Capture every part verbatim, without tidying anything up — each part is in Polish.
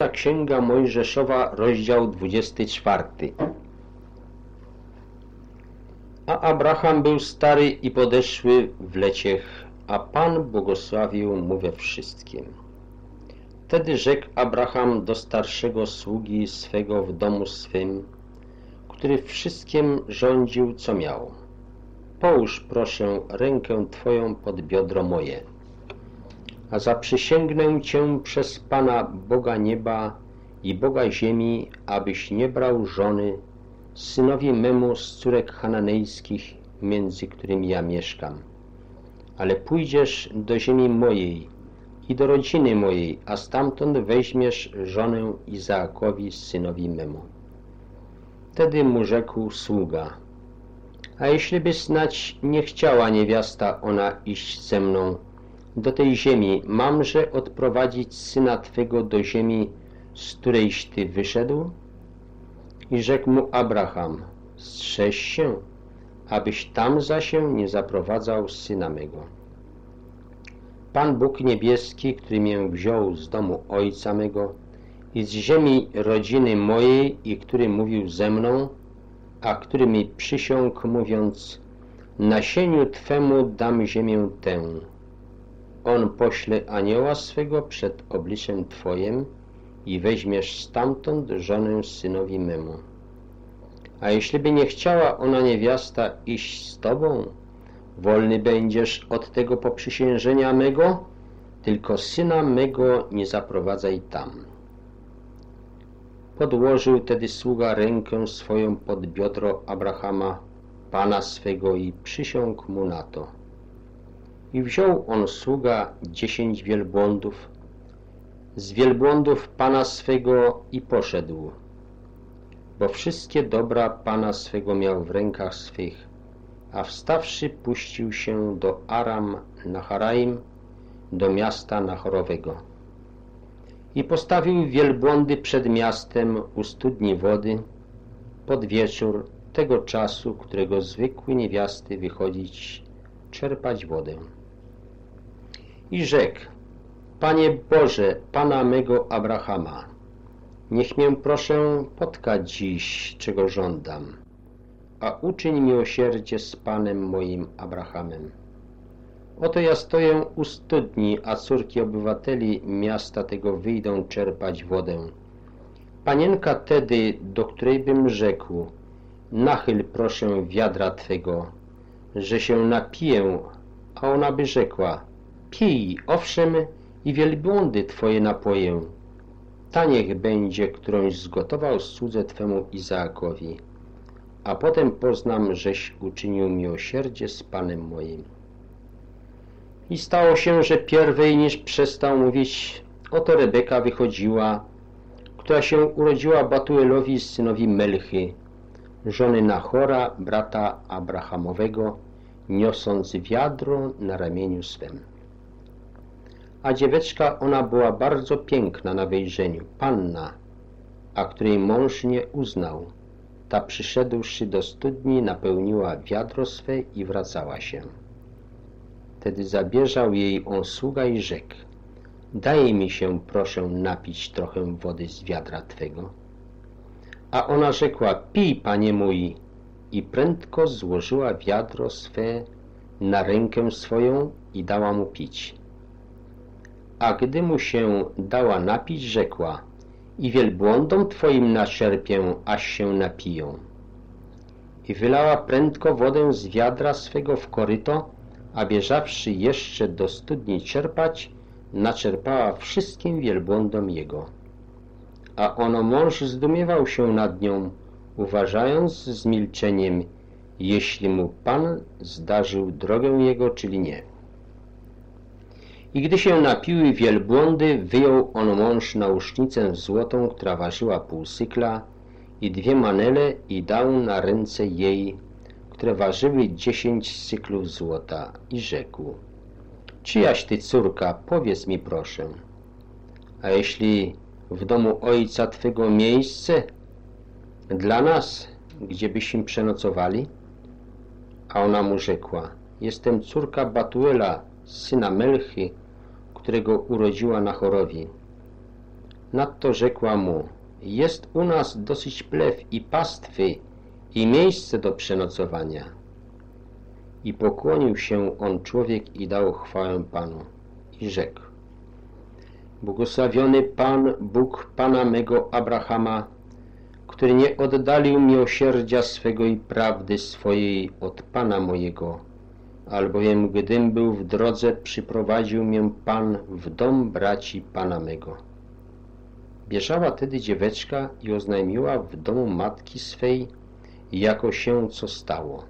Pierwsza Księga Mojżeszowa, rozdział dwudziesty czwarty. A Abraham był stary i podeszły w leciech, a Pan błogosławił mu we wszystkim. Wtedy rzekł Abraham do starszego sługi swego w domu swym, który wszystkim rządził, co miał: połóż, proszę, rękę Twoją pod biodro moje, a zaprzysięgnę Cię przez Pana Boga nieba i Boga ziemi, abyś nie brał żony synowi memu z córek chananejskich, między którymi ja mieszkam, ale pójdziesz do ziemi mojej i do rodziny mojej, a stamtąd weźmiesz żonę Izaakowi, synowi memu. Wtedy mu rzekł sługa: a jeśli by snać nie chciała niewiasta ona iść ze mną do tej ziemi, mamże odprowadzić syna Twego do ziemi, z którejś Ty wyszedł? I rzekł mu Abraham: strzeż się, abyś tam za się nie zaprowadzał syna mego. Pan Bóg niebieski, który mię wziął z domu ojca mego i z ziemi rodziny mojej i który mówił ze mną, a który mi przysiągł, mówiąc: nasieniu Twemu dam ziemię tę. On pośle anioła swego przed obliczem Twoim i weźmiesz stamtąd żonę synowi memu. A jeśli by nie chciała ona niewiasta iść z Tobą, wolny będziesz od tego poprzysiężenia mego, tylko syna mego nie zaprowadzaj tam. Podłożył tedy sługa rękę swoją pod biodro Abrahama, pana swego, i przysiągł mu na to. I wziął on sługa dziesięć wielbłądów z wielbłądów pana swego i poszedł, bo wszystkie dobra pana swego miał w rękach swych, a wstawszy puścił się do Aram Naharaim, do miasta Nahorowego. I postawił wielbłądy przed miastem u studni wody pod wieczór tego czasu, którego zwykły niewiasty wychodzić czerpać wodę. I rzekł: Panie Boże, Pana mego Abrahama, niech mię proszę potkać dziś, czego żądam, a uczyń miłosierdzie z Panem moim Abrahamem. Oto ja stoję u studni, a córki obywateli miasta tego wyjdą czerpać wodę. Panienka tedy, do której bym rzekł: nachyl proszę wiadra Twego, że się napiję, a ona by rzekła: pij, owszem, i wielbłądy Twoje napoję. Ta niech będzie, którąś zgotował słudze Twemu Izaakowi, a potem poznam, żeś uczynił miłosierdzie z Panem moim. I stało się, że pierwej niż przestał mówić, oto Rebeka wychodziła, która się urodziła Batuelowi, synowi Melchy, żony Nahora, brata Abrahamowego, niosąc wiadro na ramieniu swym. A dzieweczka ona była bardzo piękna na wejrzeniu, panna, a której mąż nie uznał. Ta, przyszedłszy do studni, napełniła wiadro swe i wracała się. Wtedy zabierzał jej on sługa i rzekł: daj mi się, proszę, napić trochę wody z wiadra Twego. A ona rzekła: pij, panie mój, i prędko złożyła wiadro swe na rękę swoją i dała mu pić. A gdy mu się dała napić, rzekła: i wielbłądom Twoim naczerpię, aż się napiją. I wylała prędko wodę z wiadra swego w koryto, a bieżawszy jeszcze do studni czerpać, naczerpała wszystkim wielbłądom jego. A ono mąż zdumiewał się nad nią, uważając z milczeniem, jeśli mu Pan zdarzył drogę jego, czyli nie. I gdy się napiły wielbłądy, wyjął on mąż nausznicę złotą, która ważyła pół sykla, i dwie manele, i dał na ręce jej, które ważyły dziesięć syklów złota, i rzekł: czyjaś ty córka, powiedz mi proszę, a jeśli w domu ojca Twego miejsce dla nas, gdzie byśmy przenocowali? A ona mu rzekła: jestem córka Batuela, syna Melchy, którego urodziła Nahorowi. Nadto rzekła mu: jest u nas dosyć plew i pastwy i miejsce do przenocowania. I pokłonił się on człowiek i dał chwałę Panu. I rzekł: błogosławiony Pan, Bóg Pana mego Abrahama, który nie oddalił miłosierdzia swego i prawdy swojej od Pana mojego, albowiem gdym był w drodze, przyprowadził mię Pan w dom braci Pana mego. Bieżała tedy dzieweczka i oznajmiła w domu matki swej, jako się co stało.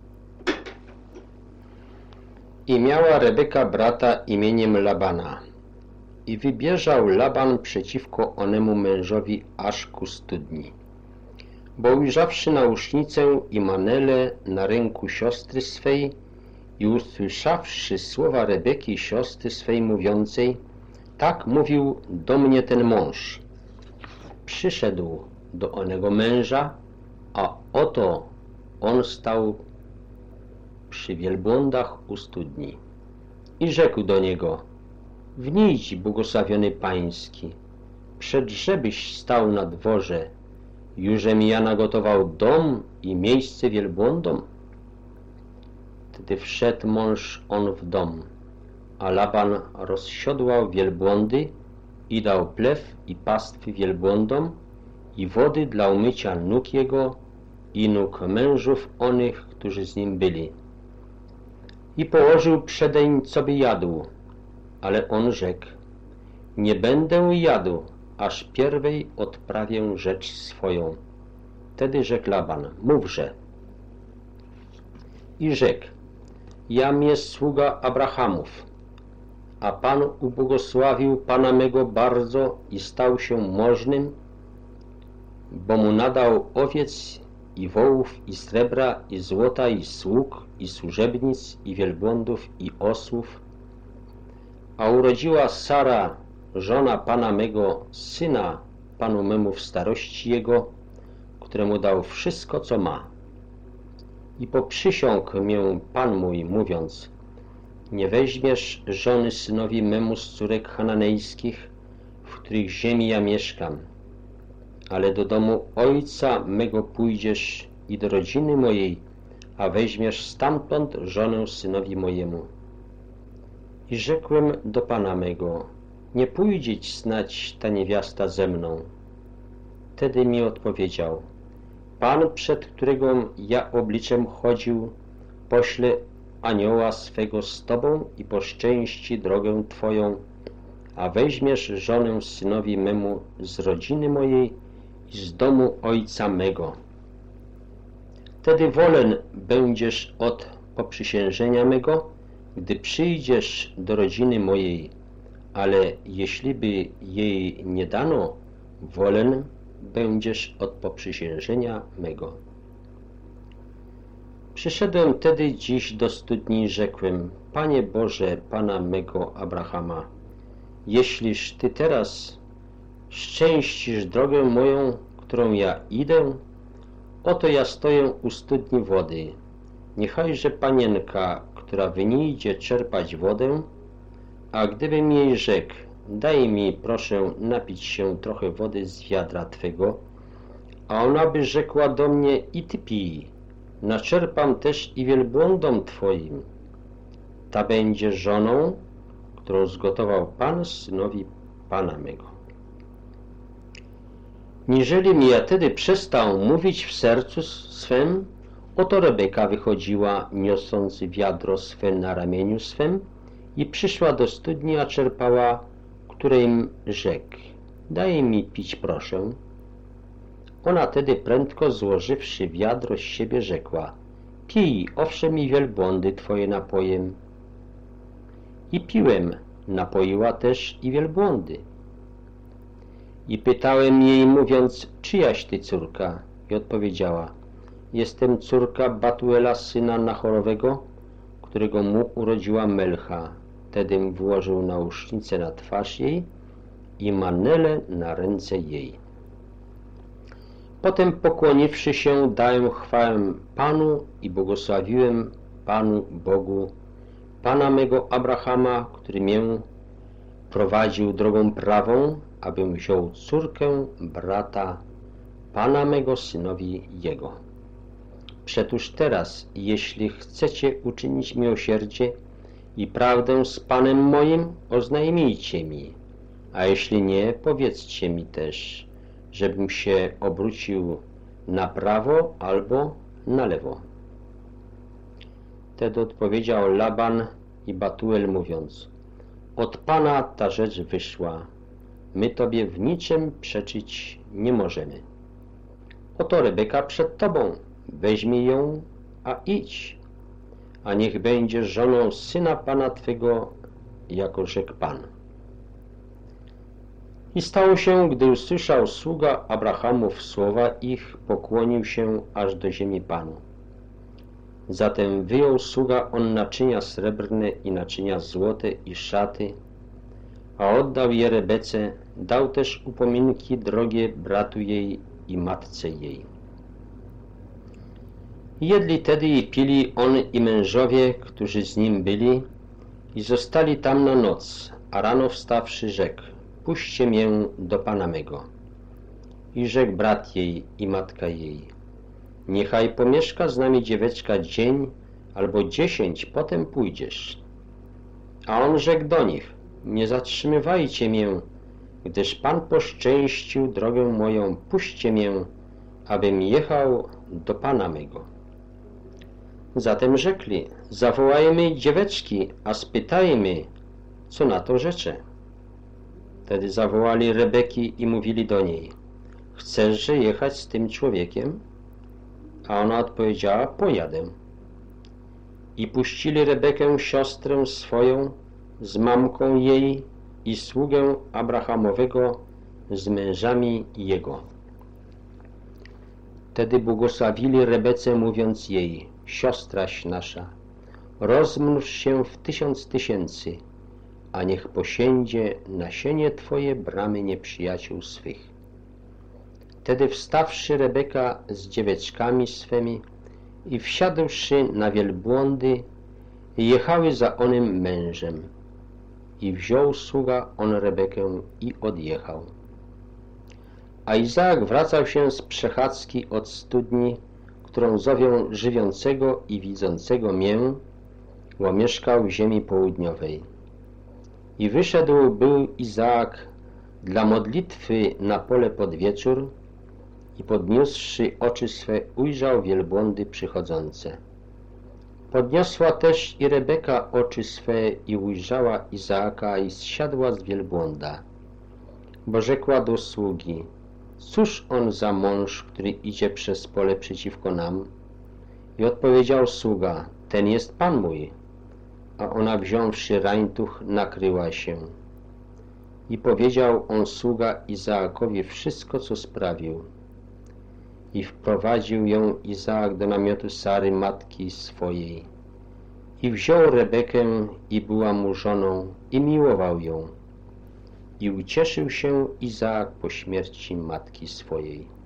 I miała Rebeka brata imieniem Labana. I wybieżał Laban przeciwko onemu mężowi aż ku studni. Bo ujrzawszy nausznicę i manelę na ręku siostry swej i usłyszawszy słowa Rebeki siostry swej mówiącej: tak mówił do mnie ten mąż. Przyszedł do onego męża, a oto on stał przy wielbłądach u studni. I rzekł do niego: wnijdź, błogosławiony pański, przedżebyś stał na dworze, jużem ja nagotował dom i miejsce wielbłądom. Wtedy wszedł mąż on w dom, a Laban rozsiodłał wielbłądy i dał plew i pastwy wielbłądom i wody dla umycia nóg jego i nóg mężów onych, którzy z nim byli. I położył przedeń, co by jadł, ale on rzekł: nie będę jadł, aż pierwej odprawię rzecz swoją. Wtedy rzekł Laban: mówże. I rzekł: jam jest sługa Abrahamów, a Pan ubłogosławił Pana mego bardzo i stał się możnym, bo mu nadał owiec i wołów i srebra i złota i sług i służebnic i wielbłądów i osłów. A urodziła Sara, żona Pana mego, syna Panu memu w starości jego, któremu dał wszystko, co ma. I poprzysiągł mię Pan mój, mówiąc: nie weźmiesz żony synowi memu z córek chananejskich, w których ziemi ja mieszkam, ale do domu ojca mego pójdziesz i do rodziny mojej, a weźmiesz stamtąd żonę synowi mojemu. I rzekłem do Pana mego: nie pójdzieć snać ta niewiasta ze mną. Wtedy mi odpowiedział: Pan, przed którego ja obliczem chodził, pośle anioła swego z Tobą i poszczęści drogę Twoją, a weźmiesz żonę synowi memu z rodziny mojej i z domu ojca mego. Wtedy wolen będziesz od poprzysiężenia mego, gdy przyjdziesz do rodziny mojej, ale jeśliby jej nie dano, wolen będziesz od poprzysiężenia mego. Przyszedłem tedy dziś do studni i rzekłem: Panie Boże, Pana mego Abrahama, jeśliż Ty teraz szczęścisz drogę moją, którą ja idę, oto ja stoję u studni wody. Niechajże panienka, która wynijdzie czerpać wodę, a gdybym jej rzekł: daj mi, proszę, napić się trochę wody z wiadra Twego, a ona by rzekła do mnie: i Ty pij, naczerpam też i wielbłądom Twoim. Ta będzie żoną, którą zgotował Pan synowi Pana mego. Niżeli mi ja tedy przestał mówić w sercu swym, oto Rebeka wychodziła, niosąc wiadro swe na ramieniu swym, i przyszła do studni, a czerpała, którym rzekł: daj mi pić, proszę. Ona tedy prędko złożywszy wiadro z siebie, rzekła: pij, owszem, i wielbłądy Twoje napojem. I piłem, napoiła też i wielbłądy. I pytałem jej, mówiąc: czyjaś Ty córka? I odpowiedziała: jestem córka Batuela, syna Nachorowego, którego mu urodziła Melcha. Wtedym włożył nausznicę na twarz jej i manelę na ręce jej. Potem, pokłoniwszy się, dałem chwałę Panu i błogosławiłem Panu Bogu, Pana mego Abrahama, który mię prowadził drogą prawą abym wziął córkę brata Pana mego synowi jego. Przetóż teraz, jeśli chcecie uczynić miłosierdzie i prawdę z Panem moim, oznajmijcie mi, a jeśli nie, powiedzcie mi też, żebym się obrócił na prawo albo na lewo. Wtedy odpowiedział Laban i Batuel mówiąc: od Pana ta rzecz wyszła, my Tobie w niczym przeczyć nie możemy. Oto Rebeka przed Tobą, weźmij ją, a idź, a niech będzie żoną syna Pana Twego, jako rzekł Pan. I stało się, gdy usłyszał sługa Abrahamów słowa ich, pokłonił się aż do ziemi Panu. Zatem wyjął sługa on naczynia srebrne i naczynia złote i szaty, a oddał je Rebece, dał też upominki drogie bratu jej i matce jej. Jedli tedy i pili on i mężowie, którzy z nim byli, i zostali tam na noc, a rano wstawszy rzekł: puśćcie mię do Pana mego. I rzekł brat jej i matka jej: niechaj pomieszka z nami dzieweczka dzień albo dziesięć, potem pójdziesz. A on rzekł do nich: nie zatrzymywajcie mię, gdyż Pan poszczęścił drogę moją, puśćcie mię, abym jechał do Pana mego. Zatem rzekli: zawołajmy dzieweczki, a spytajmy, co na to rzecze. Wtedy zawołali Rebeki i mówili do niej: chcesz jechać z tym człowiekiem? A ona odpowiedziała: pojadę. I puścili Rebekę, siostrę swoją, z mamką jej i sługę Abrahamowego z mężami jego. Wtedy błogosławili Rebece, mówiąc jej: siostraś nasza, rozmnóż się w tysiąc tysięcy, a niech posiędzie nasienie Twoje bramy nieprzyjaciół swych. Wtedy wstawszy Rebeka z dzieweczkami swymi i wsiadłszy na wielbłądy, jechały za onym mężem. I wziął sługa on Rebekę i odjechał. A Izaak wracał się z przechadzki od studni, którą zowią żywiącego i widzącego mię, bo mieszkał w ziemi południowej. I wyszedł był Izaak dla modlitwy na pole pod wieczór i podniósłszy oczy swe, ujrzał wielbłądy przychodzące. Podniosła też i Rebeka oczy swe i ujrzała Izaaka i zsiadła z wielbłąda, bo rzekła do sługi: cóż on za mąż, który idzie przez pole przeciwko nam? I odpowiedział sługa: ten jest Pan mój. A ona, wziąwszy rańtuch, nakryła się. I powiedział on sługa Izaakowi wszystko, co sprawił. I wprowadził ją Izaak do namiotu Sary, matki swojej. I wziął Rebekę i była mu żoną i miłował ją. I ucieszył się Izaak po śmierci matki swojej.